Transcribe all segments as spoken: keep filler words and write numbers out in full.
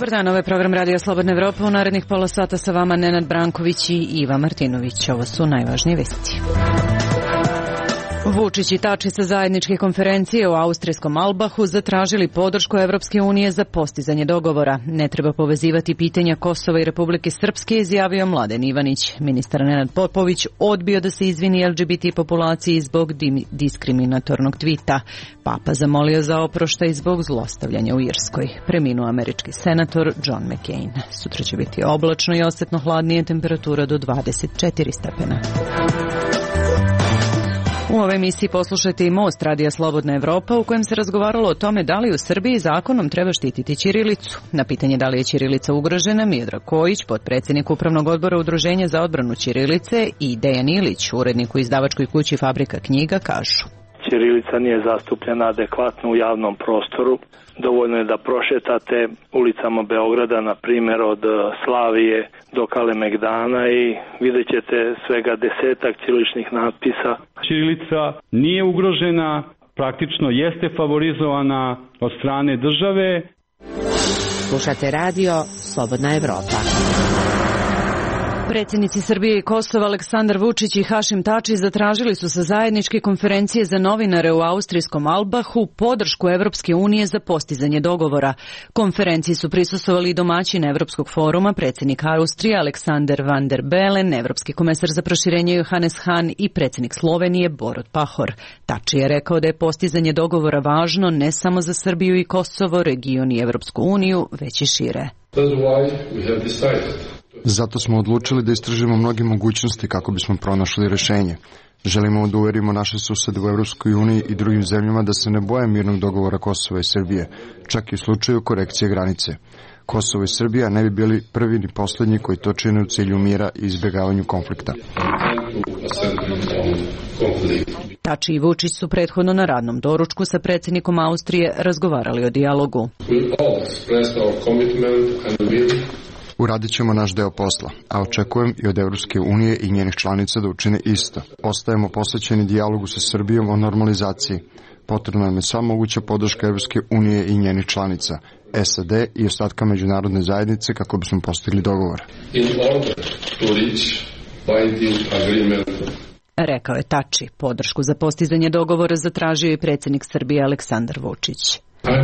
Dobar dan, ovo je program Radio Slobodna Evropa. U narednih pola sata sa vama Nenad Branković i Iva Martinović. Ovo su najvažnije vesti. Vučić i Tači sa zajedničke konferencije u austrijskom Albahu zatražili podršku Evropske unije za postizanje dogovora. Ne treba povezivati pitanja Kosova i Republike Srpske, izjavio Mladen Ivanić. Ministar Nenad Popović odbio da se izvini L G B T populaciji zbog diskriminatornog tvita. Papa zamolio za oproštaj zbog zlostavljanja u Irskoj. Preminuo američki senator John McCain. Sutra će biti oblačno i osetno hladnije, temperatura do dvadeset četiri stepena. U ovoj emisiji poslušajte i Most Radija Slobodna Evropa, u kojem se razgovaralo o tome da li u Srbiji zakonom treba štititi ćirilicu. Na pitanje da li je ćirilica ugrožena, Miodrag Kojić, potpredsjednik Upravnog odbora Udruženja za odbranu ćirilice, i Dejan Ilić, urednik u izdavačkoj kući Fabrika knjiga, kažu: Ćirilica nije zastupljena adekvatno u javnom prostoru. Dovoljno je da prošetate ulicama Beograda, na primjer od Slavije do Kalemegdana, i vidjet ćete svega desetak ćiriličnih natpisa. Ćirilica nije ugrožena, praktično jeste favorizovana od strane države. Slušate radio Slobodna Evropa. Predsjednici Srbije i Kosova Aleksandar Vučić i Hašim Tači zatražili su sa zajedničke konferencije za novinare u austrijskom Albahu podršku Evropske unije za postizanje dogovora. Konferenciji su prisustvovali i domaćin Evropskog foruma, predsjednik Austrije Aleksander Van der Bellen, evropski komesar za proširenje Johannes Hahn i predsjednik Slovenije Borut Pahor. Tači je rekao da je postizanje dogovora važno ne samo za Srbiju i Kosovo, region i Evropsku uniju, već i šire. Zato smo odlučili da istražimo mnoge mogućnosti kako bismo pronašli rješenje. Želimo da uverimo naše susede u Evropskoj uniji i drugim zemljama da se ne boje mirnog dogovora Kosova i Srbije, čak i u slučaju korekcije granice. Kosovo i Srbija ne bi bili prvi ni posljednji koji to čine u cilju mira i izbjegavanju konflikta. Tači i Vučić su prethodno na radnom doručku sa predsjednikom Austrije razgovarali o dijalogu. Uradit ćemo naš deo posla, a očekujem i od Evropske unije i njenih članica da učine isto. Ostajemo posvećeni dijalogu sa Srbijom o normalizaciji. Potrebna nam je sva moguća podrška Evropske unije i njenih članica, S A D i ostatka međunarodne zajednice kako bismo postigli dogovor. Rekao je Tači. Podršku za postizanje dogovora zatražio i predsjednik Srbije Aleksandar Vučić.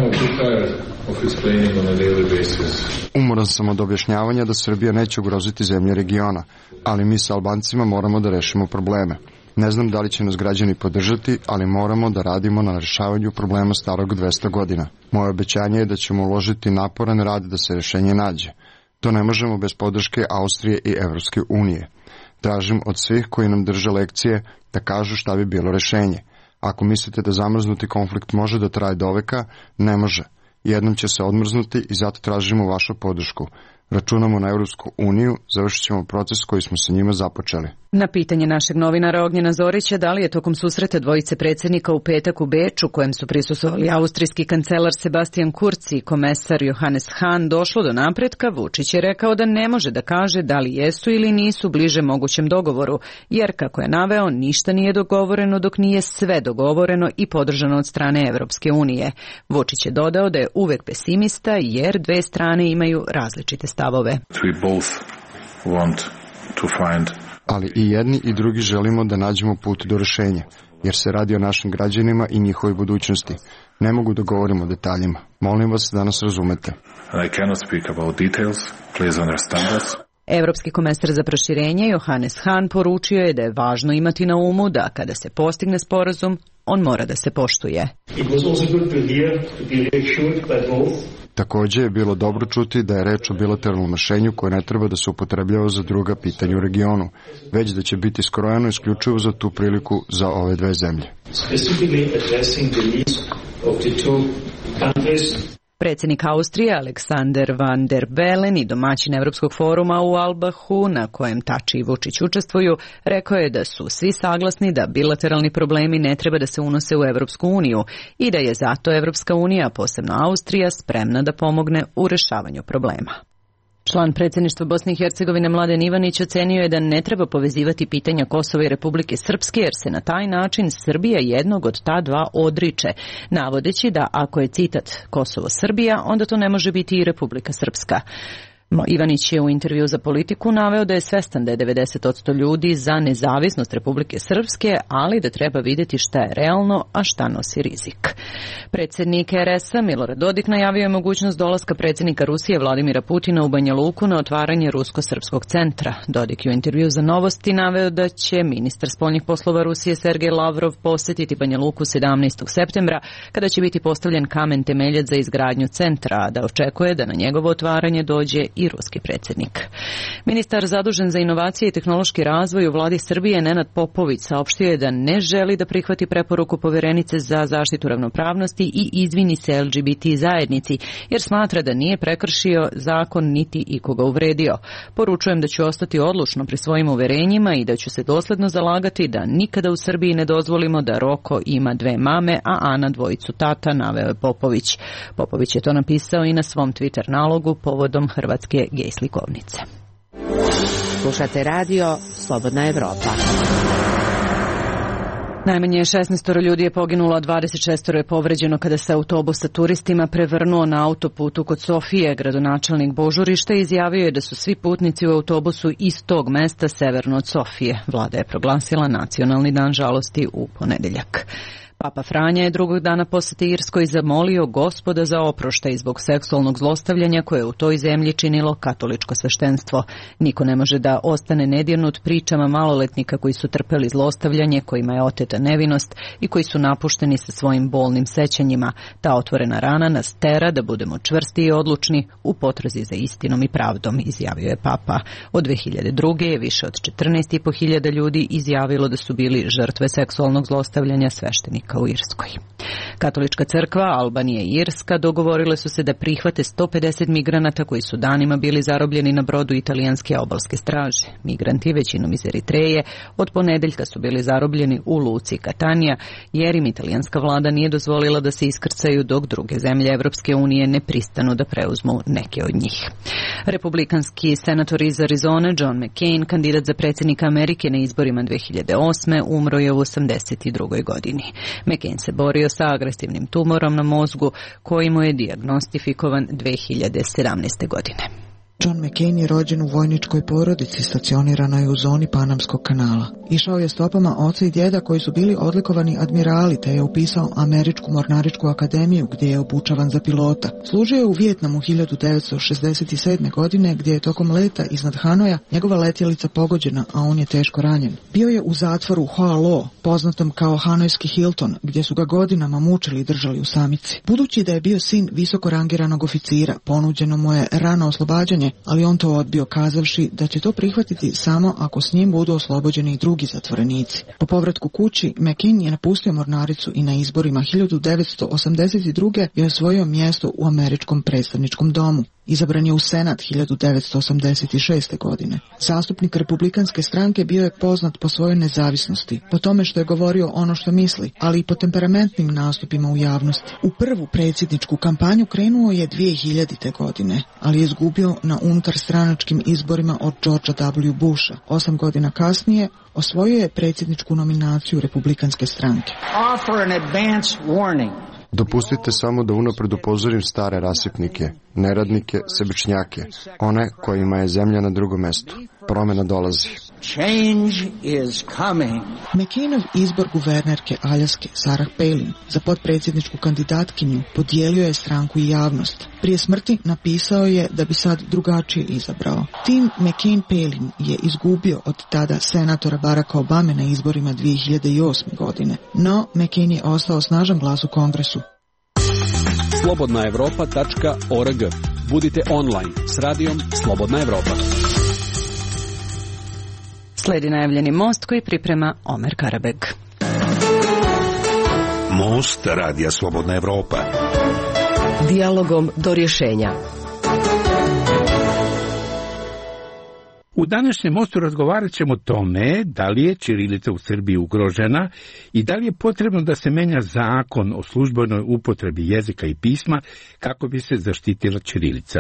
Umoran sam od objašnjavanja da Srbija neće ugroziti zemlje regiona, ali mi sa Albancima moramo da rešimo probleme. Ne znam da li će nas građani podržati, ali moramo da radimo na rešavanju problema starog dvesta godina. Moje obećanje je da ćemo uložiti naporan rad da se rešenje nađe. To ne možemo bez podrške Austrije i Evropske unije. Tražim od svih koji nam drže lekcije da kažu šta bi bilo rešenje. Ako mislite da zamrznuti konflikt može da traje do veka, ne može. Jednom će se odmrznuti i zato tražimo vašu podršku. Računamo na Evropsku uniju, završit ćemo proces koji smo sa njima započeli. Na pitanje našeg novinara Ognjena Zorića da li je tokom susreta dvojice predsjednika u petak u Beču, kojem su prisustvovali austrijski kancelar Sebastian Kurz i komesar Johannes Hahn, došlo do napretka, Vučić je rekao da ne može da kaže da li jesu ili nisu bliže mogućem dogovoru, jer, kako je naveo, ništa nije dogovoreno dok nije sve dogovoreno i podržano od strane Evropske unije. Vučić je dodao da je uvek pesimista jer dve strane imaju različite stavove. We both want to find Ali i jedni i drugi želimo da nađemo put do rešenja, jer se radi o našim građanima i njihovoj budućnosti. Ne mogu da govorim o detaljima. Molim vas da nas razumete. I cannot speak about details. Please understand us. Evropski komesar za proširenje Johannes Hahn poručio je da je važno imati na umu da kada se postigne sporazum, on mora da se poštuje. Također je bilo dobro čuti da je reč o bilateralnom rešenju koje ne treba da se upotrebljava za druga pitanja u regionu, već da će biti skrojeno isključivo za tu priliku za ove dve zemlje. Predsjednik Austrije Aleksander Van der Bellen i domaćin Evropskog foruma u Albahu, na kojem Tači i Vučić učestvuju, rekao je da su svi saglasni da bilateralni problemi ne treba da se unose u Evropsku uniju i da je zato Evropska unija, posebno Austrija, spremna da pomogne u rešavanju problema. Član predsjedništva Bosne i Hercegovine Mladen Ivanić ocenio je da ne treba povezivati pitanja Kosova i Republike Srpske jer se na taj način Srbija jednog od ta dva odriče, navodeći da ako je citat Kosovo Srbija, onda to ne može biti i Republika Srpska. Ivanić je u intervju za Politiku naveo da je svestan da je devedeset posto ljudi za nezavisnost Republike Srpske, ali da treba vidjeti šta je realno, a šta nosi rizik. Predsjednik er es a Milorad Dodik najavio je mogućnost dolaska predsjednika Rusije Vladimira Putina u Banja Luku na otvaranje Rusko-srpskog centra. Dodik je u intervju za Novosti naveo da će ministar spoljnih poslova Rusije Sergej Lavrov posjetiti Banja Luku sedamnaestog septembra, kada će biti postavljen kamen temeljac za izgradnju centra, a da očekuje da na njegovo otvaranje dođe i ruski predsjednik. Ministar zadužen za inovacije i tehnološki razvoj u vladi Srbije Nenad Popović saopštio je da ne želi da prihvati preporuku povjerenice za zaštitu ravnopravnosti i izvini se el ge be te zajednici, jer smatra da nije prekršio zakon niti ikoga uvredio. Poručujem da ću ostati odlučno pri svojim uverenjima i da ću se dosledno zalagati da nikada u Srbiji ne dozvolimo da Roko ima dve mame, a Ana dvojicu tata, naveo je Popović. Popović je to napisao i na svom Twitter nalogu povodom hrvatske gej slikovnice. Slušate radio Slobodna Evropa. Najmanje šesnaest ljudi je poginulo, a dvadeset šest je povređeno kada se autobus sa turistima prevrnuo na autoputu kod Sofije. Gradonačelnik Božurišta izjavio je da su svi putnici u autobusu iz tog mesta severno od Sofije. Vlada je proglasila nacionalni dan žalosti u ponedeljak. Papa Franja je drugog dana posete Irskoj zamolio Gospoda za oproštaj zbog seksualnog zlostavljanja koje je u toj zemlji činilo katoličko sveštenstvo. Niko ne može da ostane nedirnut pričama maloletnika koji su trpeli zlostavljanje, kojima je oteta nevinost i koji su napušteni sa svojim bolnim sećanjima. Ta otvorena rana nas tera da budemo čvrsti i odlučni u potrazi za istinom i pravdom, izjavio je Papa. Od dve hiljade druge je više od četrnaest i po hiljada ljudi izjavilo da su bili žrtve seksualnog zlostavljanja sveštenika u Irskoj. Katolička crkva, Albanija i Irska dogovorile su se da prihvate sto pedeset migranata koji su danima bili zarobljeni na brodu italijanske obalske straže. Migranti, većinom iz Eritreje, od ponedeljka su bili zarobljeni u luci Katanija, jer im italijanska vlada nije dozvolila da se iskrcaju dok druge zemlje Evropske unije ne pristanu da preuzmu neke od njih. Republikanski senator iz Arizone John McCain, kandidat za predsjednika Amerike na izborima dve hiljade osme, umro je u osamdeset drugoj godini. McCain se borio sa agresivnim tumorom na mozgu koji mu je dijagnostifikovan dve hiljade sedamnaeste. godine. John McCain je rođen u vojničkoj porodici stacioniranoj u zoni Panamskog kanala. Išao je stopama oca i djeda koji su bili odlikovani admirali, te je upisao Američku mornaričku akademiju gdje je obučavan za pilota. Služio je u Vijetnamu hiljadu devetsto šezdeset sedme. godine gdje je tokom leta iznad Hanoja njegova letjelica pogođena, a on je teško ranjen. Bio je u zatvoru Hoa Lo, poznatom kao Hanojski Hilton, gdje su ga godinama mučili i držali u samici. Budući da je bio sin visoko rangiranog oficira, ponuđeno mu je rano oslobađanje, ali on to odbio kazavši da će to prihvatiti samo ako s njim budu oslobođeni i drugi zatvorenici. Po povratku kući, McCain je napustio mornaricu i na izborima hiljadu devetsto osamdeset druge. je osvojio mjesto u Američkom predstavničkom domu. Izabran je u Senat hiljadu devetsto osamdeset šeste. godine. Zastupnik Republikanske stranke bio je poznat po svojoj nezavisnosti, po tome što je govorio ono što misli, ali i po temperamentnim nastupima u javnosti. U prvu predsjedničku kampanju krenuo je dvije hiljadite. godine, ali je izgubio na unutarstranačkim izborima od Georgea W. Busha. Osam godina kasnije osvojio je predsjedničku nominaciju Republikanske stranke. Dopustite samo da unapred upozorim stare rasipnike, neradnike, sebičnjake, one kojima je zemlja na drugom mestu. Promjena dolazi. McCainov izbor guvernerke Aljaske Sarah Palin za potpredsjedničku kandidatkinju podijelio je stranku i javnost. Prije smrti napisao je da bi sad drugačije izabrao. Tim McCain-Palin je izgubio od tada senatora Baracka Obame na izborima dvije hiljade osme. godine, no McCain je ostao snažan glas u Kongresu. slobodna evropa tačka org. Budite online s radijom Slobodna Evropa. Slijedi najavljeni most koji priprema Omer Karabeg. Most radija Slobodna Evropa. Dijalogom do rješenja. U današnjem mostu razgovarat ćemo o tome da li je ćirilica u Srbiji ugrožena i da li je potrebno da se menja zakon o službenoj upotrebi jezika i pisma kako bi se zaštitila ćirilica.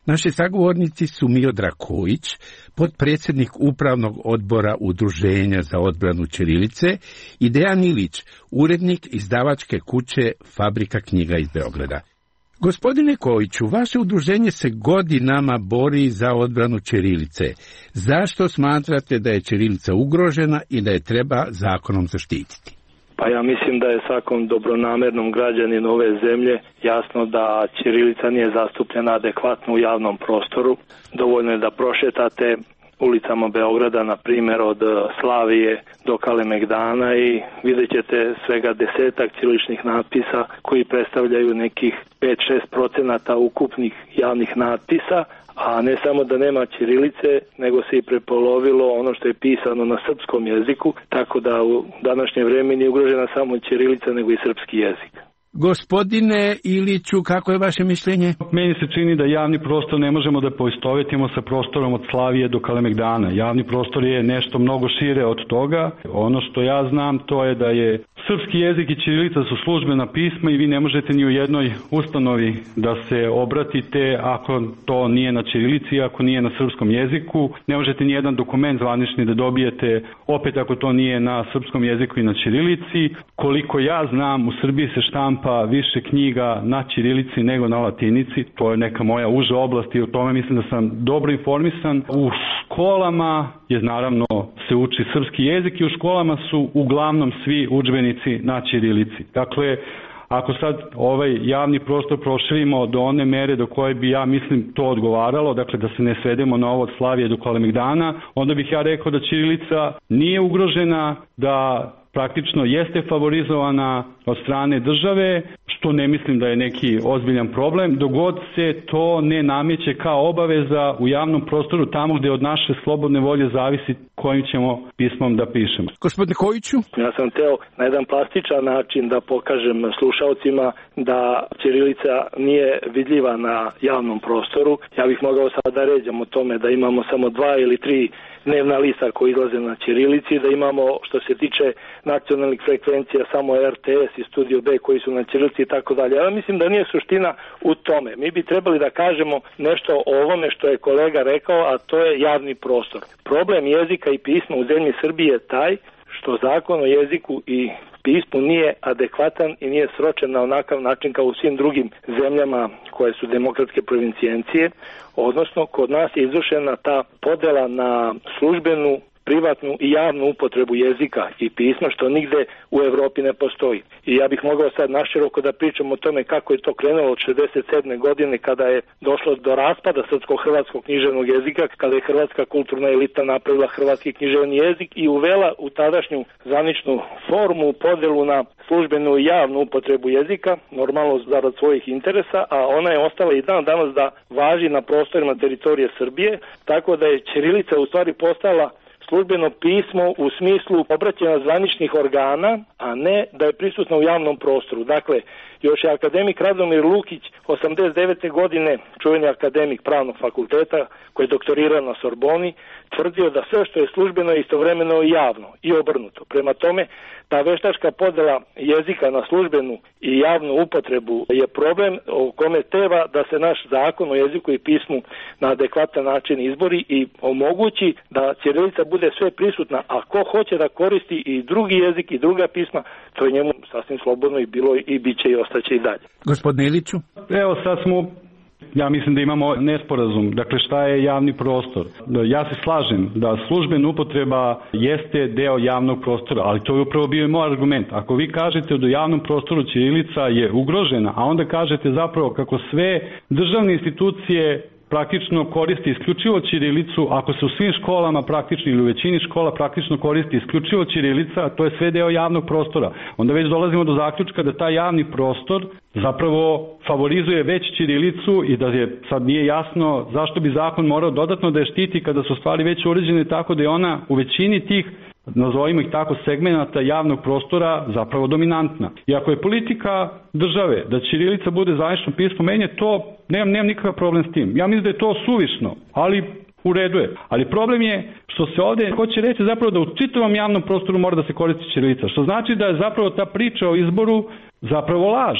Naši sagovornici su Miodrag Kojić, potpredsjednik Upravnog odbora Udruženja za odbranu ćirilice, i Dejan Ilić, urednik izdavačke kuće Fabrika knjiga iz Beograda. Gospodine Kojiću, vaše udruženje se godinama bori za odbranu ćirilice. Zašto smatrate da je ćirilica ugrožena i da je treba zakonom zaštititi? Pa ja mislim da je svakom dobronamernom građaninu ove zemlje jasno da ćirilica nije zastupljena adekvatno u javnom prostoru. Dovoljno je da prošetate ulicama Beograda, na primjer od Slavije do Kalemegdana, i vidjet ćete svega desetak ćiriličnih natpisa koji predstavljaju nekih pet do šest procenata ukupnih javnih natpisa, a ne samo da nema ćirilice, nego se i prepolovilo ono što je pisano na srpskom jeziku, tako da u današnje vrijeme nije ugrožena samo ćirilica, nego i srpski jezik. Gospodine Iliću, kako je vaše mišljenje? Meni se čini da javni prostor ne možemo da poistovetimo sa prostorom od Slavije do Kalemegdana. Javni prostor je nešto mnogo šire od toga. Ono što ja znam, to je da je srpski jezik i ćirilica su službena pisma i vi ne možete ni u jednoj ustanovi da se obratite ako to nije na ćirilici, ako nije na srpskom jeziku. Ne možete ni jedan dokument zvanični da dobijete opet ako to nije na srpskom jeziku i na ćirilici. Koliko ja znam, u Srbiji se štampa pa više knjiga na ćirilici nego na latinici. To je neka moja uža oblast i o tome mislim da sam dobro informisan. U školama je naravno se uči srpski jezik i u školama su uglavnom svi udžbenici na ćirilici. Dakle, ako sad ovaj javni prostor proširimo do one mere do koje bi, ja mislim, to odgovaralo, dakle da se ne svedemo na ovo od Slavije do Kalemegdana, onda bih ja rekao da ćirilica nije ugrožena, da praktično jeste favorizovana od strane države, što ne mislim da je neki ozbiljan problem, dogod se to ne nameće kao obaveza u javnom prostoru tamo gde od naše slobodne volje zavisi kojim ćemo pismom da pišemo. Gospodine Kojiću? Ja sam teo na jedan plastičan način da pokažem slušalcima da ćirilica nije vidljiva na javnom prostoru. Ja bih mogao sada da ređam o tome da imamo samo dva ili tri dnevna lista koji izlaze na ćirilici, da imamo što se tiče nacionalnih frekvencija samo R T S i Studio B koji su na ćirilici i tako dalje. Ja mislim da nije suština u tome. Mi bi trebali da kažemo nešto o ovome što je kolega rekao, a to je javni prostor. Problem jezika i pisma u zemlji Srbije je taj što zakon o jeziku i pismu nije adekvatan i nije sročen na onakav način kao u svim drugim zemljama koje su demokratske provincijencije, odnosno kod nas je izvršena ta podela na službenu, privatnu i javnu upotrebu jezika i pisma, što nigde u Evropi ne postoji. I ja bih mogao sad naširoko da pričam o tome kako je to krenulo od šezdeset sedme godine kada je došlo do raspada srpsko-hrvatskog književnog jezika, kada je hrvatska kulturna elita napravila hrvatski književni jezik i uvela u tadašnju zvaničnu formu podelu na službenu i javnu upotrebu jezika, normalno zarad svojih interesa, a ona je ostala i dan danas da važi na prostorima teritorije Srbije, tako da je ćirilica u stvari postala službeno pismo u smislu obraćanja zvaničnih organa, a ne da je prisutno u javnom prostoru. Dakle, još je akademik Radomir Lukić osamdeset devete godine, čuveni akademik pravnog fakulteta koji je doktorirao na Sorboni, tvrdio da sve što je službeno je istovremeno i javno i obrnuto. Prema tome, ta veštačka podela jezika na službenu i javnu upotrebu je problem o kome treba da se naš zakon o jeziku i pismu na adekvatan način izbori i omogući da ćirilica bude sve prisutna, a ko hoće da koristi i drugi jezik i druga pisma, to je njemu sasvim slobodno i bilo i bit će i ostaće i dalje. Gospodine Iliću? Evo sad smo, ja mislim da imamo nesporazum. Dakle, šta je javni prostor? Ja se slažem da službena upotreba jeste deo javnog prostora, ali to je upravo bio i moj argument. Ako vi kažete da u javnom prostoru ćirilica je ugrožena, a onda kažete zapravo kako sve državne institucije praktično koristi isključivo ćirilicu, ako se u svim školama praktično ili u većini škola praktično koristi isključivo ćirilica, to je sve deo javnog prostora. Onda već dolazimo do zaključka da taj javni prostor zapravo favorizuje već ćirilicu i da je sad nije jasno zašto bi zakon morao dodatno da je štiti kada su stvari već uređene tako da je ona u većini tih, nazovimo ih tako, segmenata javnog prostora zapravo dominantna. I ako je politika države da ćirilica bude zvanično pismo, meni je to, nemam, nemam nikakav problem s tim. Ja mislim da je to suvišno, ali u redu je. Ali problem je što se ovdje hoće reći zapravo da u čitavom javnom prostoru mora da se koristi ćirilica, što znači da je zapravo ta priča o izboru zapravo laž.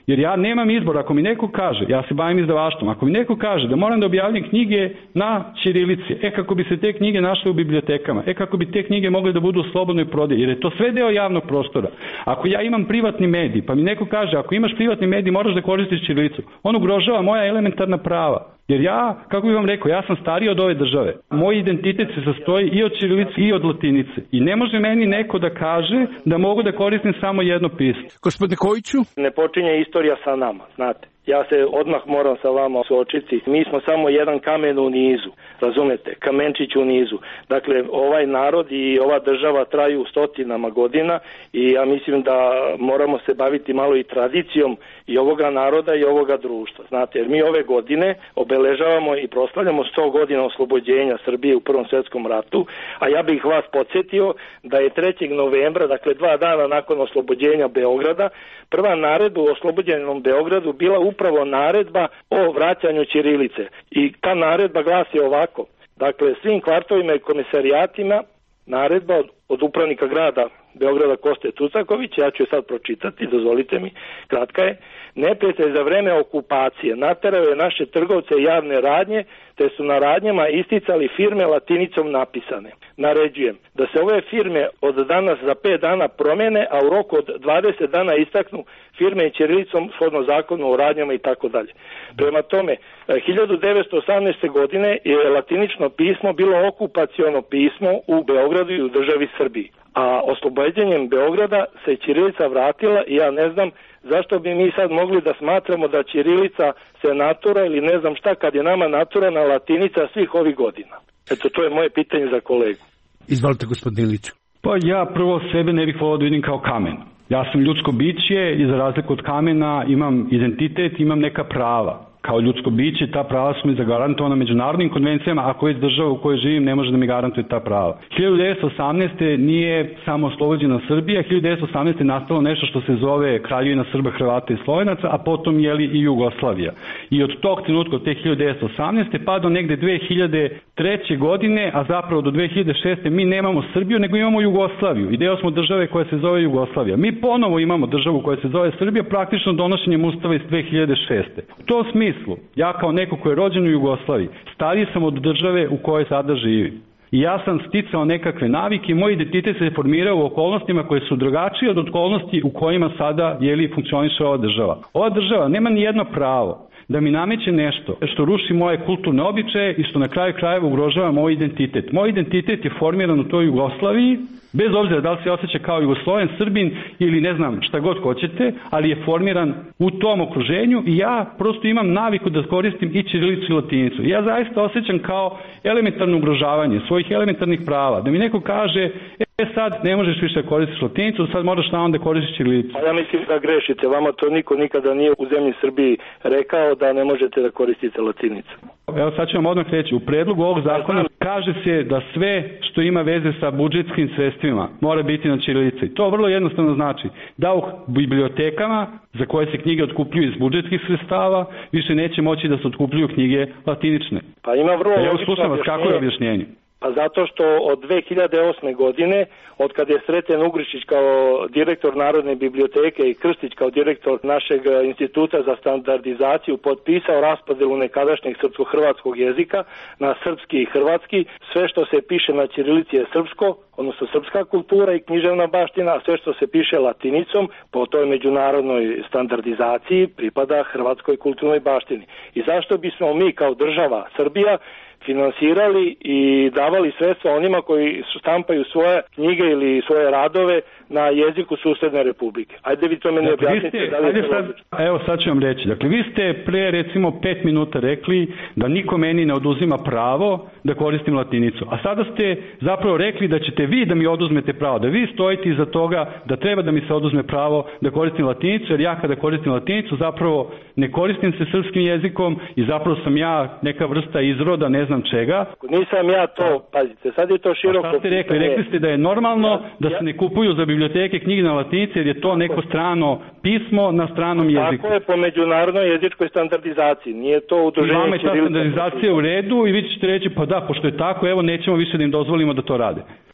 Jer ja nemam izbor, ako mi neko kaže, ja se bavim izdavaštvom, ako mi neko kaže da moram da objavljam knjige na ćirilici, e kako bi se te knjige našle u bibliotekama, e kako bi te knjige mogle da budu u slobodnoj prodaji, jer je to sve deo javnog prostora. Ako ja imam privatni medij, pa mi neko kaže, ako imaš privatni medij, moraš da koristiš ćirilicu, on ugrožava moja elementarna prava. Jer ja, kako bih vam rekao, ja sam stariji od ove države. Moj identitet se sastoji i od ćirilice i od latinice. I ne može meni neko da kaže da mogu da koristim samo jedno pismo. Gospodine Kojiću? Ne počinje istorija sa nama, znate. Ja se odmah moram sa vama suočiti. Mi smo samo jedan kamen u nizu, razumete, kamenčić u nizu. Dakle, ovaj narod i ova država traju stotinama godina i ja mislim da moramo se baviti malo i tradicijom i ovoga naroda i ovoga društva. Znate, jer mi ove godine obeležavamo i proslavljamo sto godina oslobođenja Srbije u Prvom svjetskom ratu, a ja bih vas podsjetio da je trećeg novembra, dakle dva dana nakon oslobođenja Beograda, prva naredba u oslobođenom Beogradu bila upravo naredba o vraćanju ćirilice. I ta naredba glasi ovako: dakle, svim kvartovima i komisarijatima naredba od, od upravnika grada Beograda Koste Tucaković, ja ću je sad pročitati, dozvolite mi, kratka je: neprijatelj za vreme okupacije naterao je naše trgovce i javne radnje, te su na radnjama isticali firme latinicom napisane. Naređujem da se ove firme od danas za pet dana promene, a u roku od dvadeset dana istaknu firme i ćirilicom shodno zakonu o radnjama i tako dalje. Prema tome, hiljadu devetsto osamnaeste. godine je latinično pismo bilo okupaciono pismo u Beogradu i u državi Srbiji. A oslobođenjem Beograda se ćirilica vratila i ja ne znam zašto bi mi sad mogli da smatramo da ćirilica se natura ili ne znam šta, kad je nama naturana latinica svih ovih godina. Eto, to je moje pitanje za kolegu. Izvolite, gospodine Iliću. Pa ja prvo sebe ne bih volao da vidim kao kamen. Ja sam ljudsko biće i za razliku od kamena imam identitet, imam neka prava. Kao ljudsko biće, ta prava su mi zagarantovana međunarodnim konvencijama, ako je država u kojoj živim ne može da mi garantuje ta prava. hiljadu devetsto osamnaeste. nije samo oslobođena Srbija, hiljadu devetsto osamnaeste. je nastalo nešto što se zove Kraljevina Srba, Hrvata i Slovenaca, a potom jeli i Jugoslavija. I od tog trenutka, od te hiljadu devetsto osamnaeste. pa do negde dve hiljade treće. godine, a zapravo do dve hiljade šeste. mi nemamo Srbiju, nego imamo Jugoslaviju. I deo smo države koja se zove Jugoslavija. Mi ponovo imamo državu koja se zove Srbija, praktično donošenjem ustava iz dve hiljade šeste. U tom smislu, ja kao neko ko je rođen u Jugoslaviji, stariji sam od države u kojoj sada živim. I ja sam sticao nekakve navike i moj identitet se formirao u okolnostima koje su drugačije od okolnosti u kojima sada jeli funkcioniše ova država. Ova država nema ni jedno pravo da mi nameće nešto što ruši moje kulturne običaje i što na kraju krajeva ugrožava moj identitet. Moj identitet je formiran u toj Jugoslaviji, bez obzira da li se osjeća kao Jugosloven, Srbin ili ne znam šta god hoćete, ali je formiran u tom okruženju i ja prosto imam naviku da koristim i ćirilicu i latinicu. I ja zaista osjećam kao elementarno ugrožavanje svojih elementarnih prava. Da mi neko kaže, e sad ne možeš više koristiti latinicu, sad moraš samo da koristiš ćirilicu. Ja mislim da grešite, vama to niko nikada nije u zemlji Srbiji rekao da ne možete da koristite latinicu. Evo sad ću vam odmah reći, u predlogu ovog zakona kaže se da sve što ima veze sa budžetskim sredstvima mora biti na ćirilici. To vrlo jednostavno znači da u bibliotekama za koje se knjige otkupljuju iz budžetskih sredstava više neće moći da se otkupljuju knjige latinične. Pa ima vrlo logično objašnjenje. Slušam vas, kako je objašnjenje? Pa zato što od dve hiljade osme. godine, od kad je Sreten Ugrišić kao direktor Narodne biblioteke i Krstić kao direktor našeg instituta za standardizaciju potpisao raspodelu nekadašnjeg srpsko-hrvatskog jezika na srpski i hrvatski, sve što se piše na ćirilici je srpsko, odnosno srpska kultura i književna baština, a sve što se piše latinicom po toj međunarodnoj standardizaciji pripada hrvatskoj kulturnoj baštini. I zašto bismo mi kao država Srbija finansirali i davali sredstva onima koji štampaju svoje knjige ili svoje radove na jeziku susedne republike. Ajde vi to meni dakle, objasnite. Ste, da li ajde sad, evo sad ću vam reći. Dakle, vi ste pre recimo pet minuta rekli da niko meni ne oduzima pravo da koristim latinicu. A sada ste zapravo rekli da ćete vi da mi oduzmete pravo, da vi stojite iza toga da treba da mi se oduzme pravo da koristim latinicu, jer ja kada koristim latinicu zapravo ne koristim se srpskim jezikom i zapravo sam ja neka vrsta izroda, ne znam čega. Nisam ja to, pazite, sad je to široko. A šta ste rekli? Rekli ste da je normalno ja, da se ne kupuju za biblioteke knjige na latinici jer je to neko strano pismo na stranom jeziku. Tako je po međunarodnoj jezičkoj standardizaciji. Nije to udruženje. Vama je ta standardizacija u redu i vi ćete reći pa da, pošto je tako, evo nećemo više da im dozvolimo da to rade.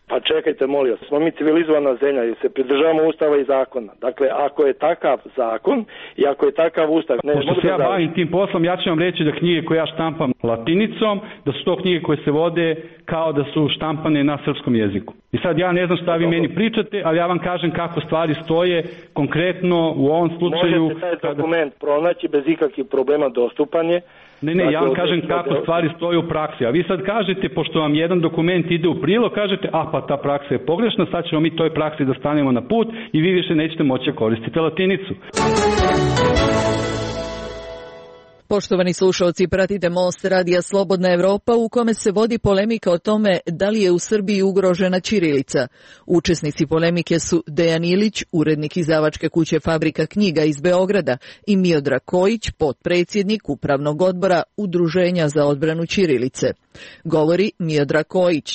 Pa čekajte, molim vas, smo mi civilizovana zemlja i se pridržavamo ustava i zakona. Dakle, ako je takav zakon i ako je takav ustav... Ne, Pošto se ja bavim tim poslom, ja ću vam reći da knjige koje ja štampam latinicom, da su to knjige koje se vode kao da su štampane na srpskom jeziku. I sad ja ne znam šta vi meni pričate, ali ja vam kažem kako stvari stoje konkretno u ovom slučaju... Možete taj dokument kada... pronaći bez ikakvih problema, dostupan je. Ne, ne, ja vam kažem kako stvari stoje u praksi. A vi sad kažete, pošto vam jedan dokument ide u prilog, kažete, a pa ta praksa je pogrešna, sad ćemo mi toj praksi da stanemo na put i vi više nećete moći koristiti latinicu. Poštovani slušalci, pratite Most radija Slobodna Evropa u kome se vodi polemika o tome da li je u Srbiji ugrožena ćirilica. Učesnici polemike su Dejan Ilić, urednik izdavačke kuće Fabrika knjiga iz Beograda, i Miodrag Kojić, potpredsjednik Upravnog odbora Udruženja za odbranu ćirilice. Govori Miodrag Kojić.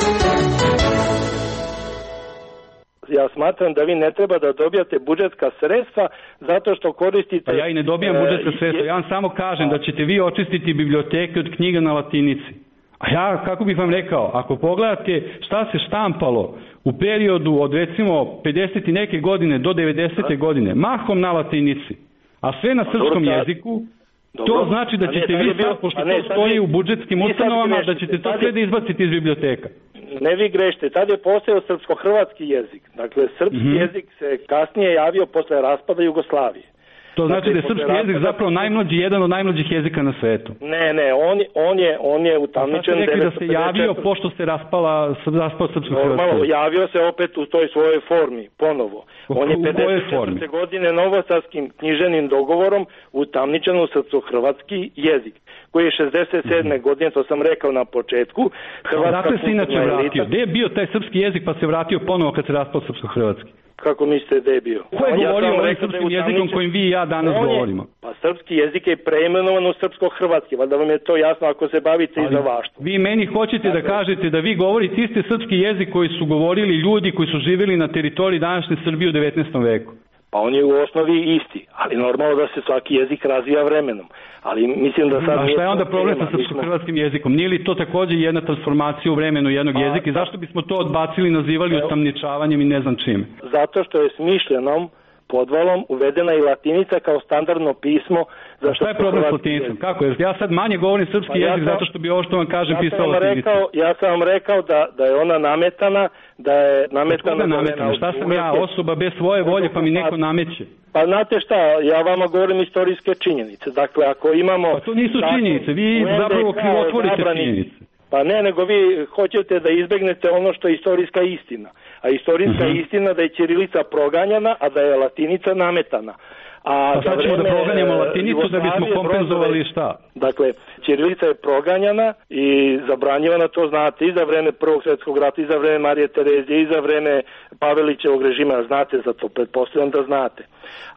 Ja smatram da vi ne treba da dobijate budžetska sredstva zato što koristite... Pa ja i ne dobijam budžetska sredstva, ja vam samo kažem da ćete vi očistiti biblioteke od knjiga na latinici. A ja, kako bih vam rekao, ako pogledate šta se štampalo u periodu od recimo pedeset i neke godine do devedesete godine, mahom na latinici, a sve na srpskom jeziku, to znači da ćete vi sad, pošto to stoji u budžetskim ustanovama, da ćete to sve da izbaciti iz biblioteka. Ne, vi grešite, tad je postojao srpsko-hrvatski jezik. Dakle, srpski mm-hmm. jezik se kasnije javio posle raspada Jugoslavije. To znači dakle, da je srpski raspada... jezik zapravo najmlađi, jedan od najmlađih jezika na svetu. Ne, ne, on, on je, on je utamničen... Sad ste rekli da se javio pošto se raspala, raspao srpsko-hrvatski jezik. Javio se opet u toj svojoj formi, ponovo. On je pedeset četvrte godine novosadskim knjiženim dogovorom utamničen u srpsko-hrvatski jezik, koji je šezdeset sedme godine, to sam rekao na početku. Dakle se inače vratio. Gde je bio taj srpski jezik pa se vratio ponovo kad se raspao srpsko-hrvatski? Kako mislite da je bio? Ko je govorio ja ovim srpskim jezikom kojim vi i ja danas je, govorimo? Pa srpski jezik je preimenovan u srpsko-hrvatski, valjda vam je to jasno ako se bavite i za vaštvo. Vi meni hoćete da kažete da vi govorite isti srpski jezik koji su govorili ljudi koji su živjeli na teritoriji današnje Srbije u devetnaestom veku. Pa on je u osnovi isti, ali normalno da se svaki jezik razvija vremenom. Ali mislim da sad... A šta je onda problem sa srpsko-hrvatskim jezikom? Nije li to također jedna transformacija u vremenu jednog jezika i zašto bismo to odbacili, nazivali utamničavanjem i ne znam čime? Zato što je smišljenom podvalom uvedena i latinica kao standardno pismo. A šta je problem s latinicom? Kako? Jer ja sad manje govorim srpski pa jezik ja sam, zato što bi ovo što vam kažem ja pisao latinicom. Ja sam vam rekao da, da je ona nametana, da je nametana... nametana? Šta sam ja, osoba bez svoje volje pa mi neko nameće? Pa znate šta, ja vama govorim istorijske činjenice. Dakle, ako imamo... Pa to nisu činjenice, vi zapravo krivotvorite činjenice. Pa ne, nego vi hoćete da izbegnete ono što je istorijska istina. A istorijska uh-huh. istina da je ćirilica proganjana, a da je latinica nametana. A pa sad ćemo da proganjamo latinicu da bismo kompenzovali šta? Dakle, ćirilica je proganjana i zabranjivana, to znate, i za vreme Prvog svjetskog rata, i za vreme Marije Terezije, i za vreme Pavelićevog režima, znate za to, pretpostavljam da znate.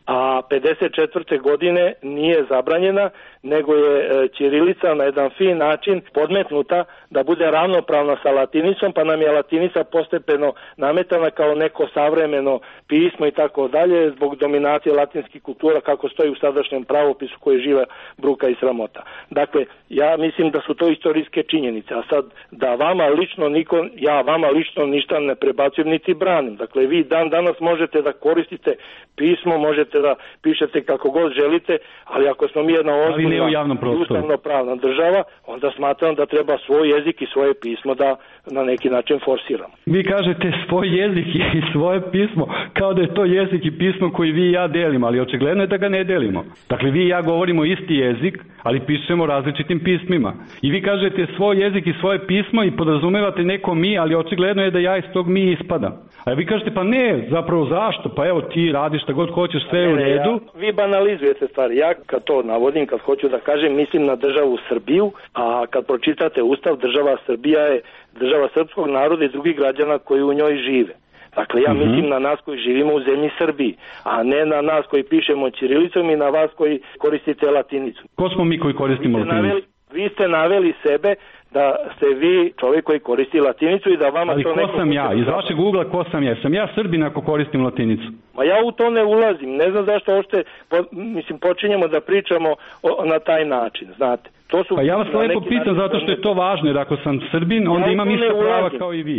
A pedeset četvrte godine nije zabranjena, nego je ćirilica na jedan fin način podmetnuta da bude ravnopravna sa latinicom, pa nam je latinica postepeno nametana kao neko savremeno pismo i tako dalje, zbog dominacije latinskih kultura kako stoji u sadašnjem pravopisu koji živa bruka i sramota. Dakle, ja mislim da su to istorijske činjenice, a sad da vama lično niko, ja vama lično ništa ne prebacujem niti branim. Dakle, vi dan danas možete da koristite pismo, možete da pišete kako god želite, ali ako smo mi jedna ozbiljna ustavno-pravna država, onda smatram da treba svoj jezik i svoje pismo da na neki način forsiramo. Vi kažete svoj jezik i svoje pismo kao da je to jezik i pismo koji vi i ja delimo, ali očigledno je da ga ne delimo. Dakle, vi i ja govorimo isti jezik, ali pišemo različitim pismima. I vi kažete svoj jezik i svoje pismo i podrazumevate neko mi, ali očigledno je da ja iz tog mi ispadam. A vi kažete, pa ne, zapravo zašto? Pa evo ti radiš šta god hoćeš, sve je u redu. Ja, vi banalizujete stvari. Ja kad to navodim, kad hoću da kažem, mislim na državu Srbiju, a kad pročitate Ustav, država Srbija je država srpskog naroda i drugih građana koji u njoj žive. Dakle, ja mm-hmm. mislim na nas koji živimo u zemlji Srbiji, a ne na nas koji pišemo ćirilicom i na vas koji koristite latinicu. Ko smo mi koji koristimo latinicu? Naveli, vi ste naveli sebe da ste vi čovjek koji koristi latinicu i da vama ali to neko... Ali ko sam ja? Iz vašeg ugla ko sam ja? Sam ja Srbin ako koristim latinicu? Ma ja u to ne ulazim. Ne znam zašto ošte, po, mislim, počinjemo da pričamo o, na taj način, znate. To su pa ja vas lepo pitam zato što je to važno, jer ako sam Srbin, onda ja imam ista prava kao i vi.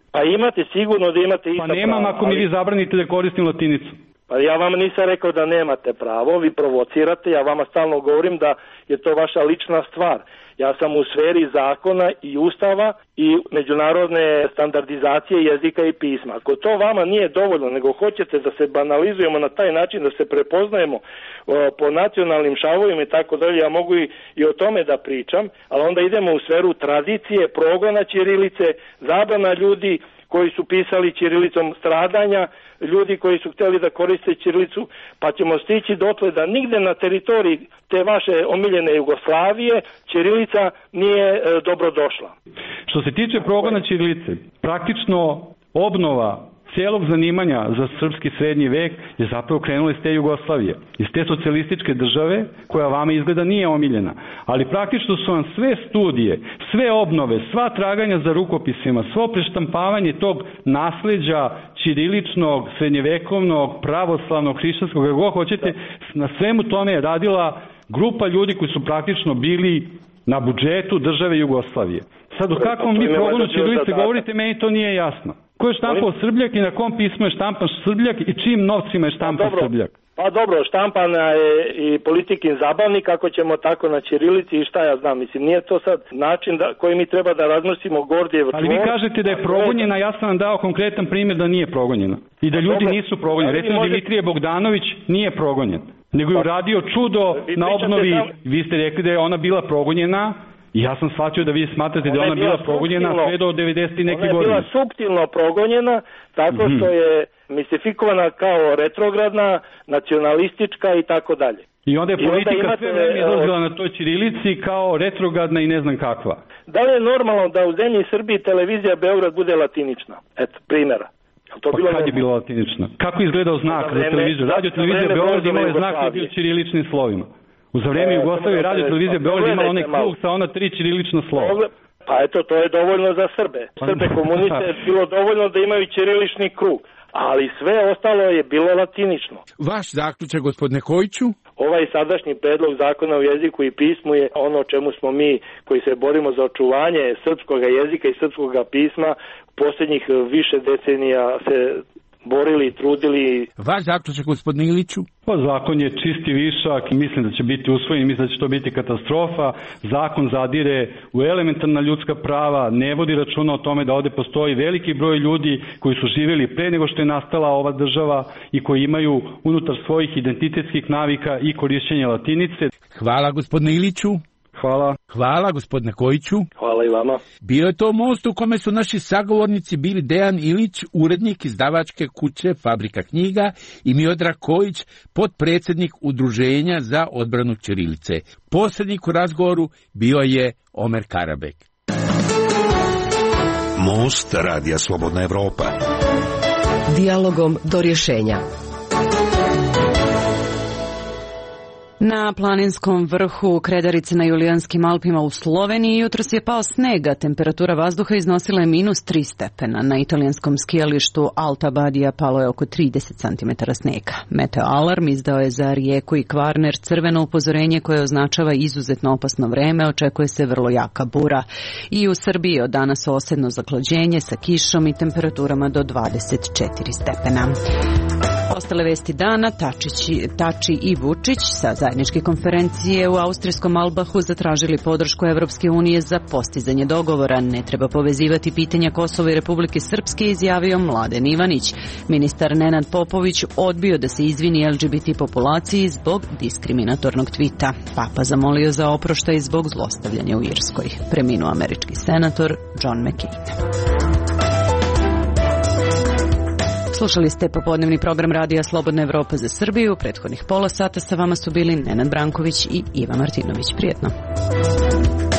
Pa imate sigurno da imate ista prava. Pa nemam prava, ako mi ali... vi zabranite da koristim latinicu. Pa ja vam nisam rekao da nemate pravo, vi provocirate, ja vama stalno govorim da je to vaša lična stvar. Ja sam u sferi zakona i ustava i međunarodne standardizacije jezika i pisma. Ako to vama nije dovoljno, nego hoćete da se banalizujemo na taj način, da se prepoznajemo o, po nacionalnim šavovima i tako dalje, ja mogu i, i o tome da pričam, ali onda idemo u sferu tradicije, progona ćirilice, zabrana ljudi koji su pisali ćirilicom, stradanja ljudi koji su htjeli da koriste ćirilicu, pa ćemo stići dotle da nigde na teritoriji te vaše omiljene Jugoslavije ćirilica nije e, dobro došla. Što se tiče progona ćirilice, praktično obnova cijelog zanimanja za srpski srednji vek je zapravo krenula iz te Jugoslavije, iz te socijalističke države koja vama izgleda nije omiljena. Ali praktično su vam sve studije, sve obnove, sva traganja za rukopisima, svo preštampavanje tog nasleđa ćiriličnog, srednjevekovnog, pravoslavnog, hrišćanskog, kako god hoćete, na svemu tome je radila grupa ljudi koji su praktično bili na budžetu države Jugoslavije. Sad, o kakvom mi progonu ćirilice govorite, meni to nije jasno. Ko je štampao Srbljak i na kom pismu je štampan Srbljak i čijim novcima je štampan pa Srbljak? Pa dobro, štampana je i politikin zabavnik, kako ćemo tako na ćirilici i šta ja znam. Mislim, nije to sad način da, koji mi treba da raznosimo Gordijev tvor. Ali vi kažete da je progonjena, ja sam vam dao konkretan primjer da nije progonjena. I da ljudi nisu progonjeni. Recimo, možete... Dimitrije Bogdanović nije progonjen, nego je uradio čudo na obnovi. Da... Vi ste rekli da je ona bila progonjena. I ja sam shvatio da vi smatrate da je ona bila, bila progonjena sve do devedeset i neke godine. Ona je bila suptilno progonjena tako mm-hmm. što je mistifikovana kao retrogradna, nacionalistička i tako dalje. I onda je politika onda imate, sve vreme izlazila na toj ćirilici kao retrogradna i ne znam kakva. Da li je normalno da u zemlji Srbiji televizija Beograd bude latinična? Eto, primjera. To pa bilo kad je bila latinična? Kako je izgledao znak za televiziju? Radio televizija Beograd imala je znak koji je bio ćiriličnim slovima. U za vreme Jugoslavije radio televizija Beograd imala onaj krug sa ona tri ćirilična slova. Pa eto, to je dovoljno za Srbe. Srbe komuniste je bilo dovoljno da imaju ćirilični krug, ali sve ostalo je bilo latinično. Vaš zaključak, gospodine Kojiću? Ovaj sadašnji predlog zakona o jeziku i pismu je ono o čemu smo mi koji se borimo za očuvanje srpskog jezika i srpskog pisma posljednjih više decenija se borili i trudili. Vaš zaključak, gospodine Iliću? Pa zakon je čisti višak, mislim da će biti usvojen, mislim da će to biti katastrofa. Zakon zadire u elementarna ljudska prava, ne vodi računa o tome da ovde postoji veliki broj ljudi koji su živjeli pre nego što je nastala ova država i koji imaju unutar svojih identitetskih navika i korišćenja latinice. Hvala, gospodine Iliću. Hvala. Hvala, gospodine Kojiću. Hvala i vama. Bio je to most u kome su naši sagovornici bili Dejan Ilić, urednik izdavačke kuće Fabrika knjiga, i Miodrag Kojić, potpredsjednik Udruženja za odbranu ćirilice. Posrednik u razgovoru bio je Omer Karabek. Most Radija Slobodna Evropa. Dijalogom do rješenja. Na planinskom vrhu Kredarice na Julijanskim Alpima u Sloveniji jutros je pao snega. Temperatura vazduha iznosila je minus tri stepena. Na italijanskom skijalištu Alta Badia palo je oko trideset centimetara snega. Meteo alarm izdao je za Rijeku i Kvarner crveno upozorenje koje označava izuzetno opasno vreme. Očekuje se vrlo jaka bura. I u Srbiji od danas osedno zaklađenje sa kišom i temperaturama do dvadeset četiri stepena. Ostale vesti dana, Tačić, Tači i Vučić sa zajedničke konferencije u austrijskom Albahu zatražili podršku Evropske unije za postizanje dogovora. Ne treba povezivati pitanja Kosova i Republike Srpske, izjavio Mladen Ivanić. Ministar Nenad Popović odbio da se izvini L G B T populaciji zbog diskriminatornog tvita. Papa zamolio za oproštaj zbog zlostavljanja u Irskoj. Preminuo američki senator John McCain. Slušali ste popodnevni program Radija Slobodna Evropa za Srbiju. Prethodnih pola sata sa vama su bili Nenad Branković i Iva Martinović. Prijetno.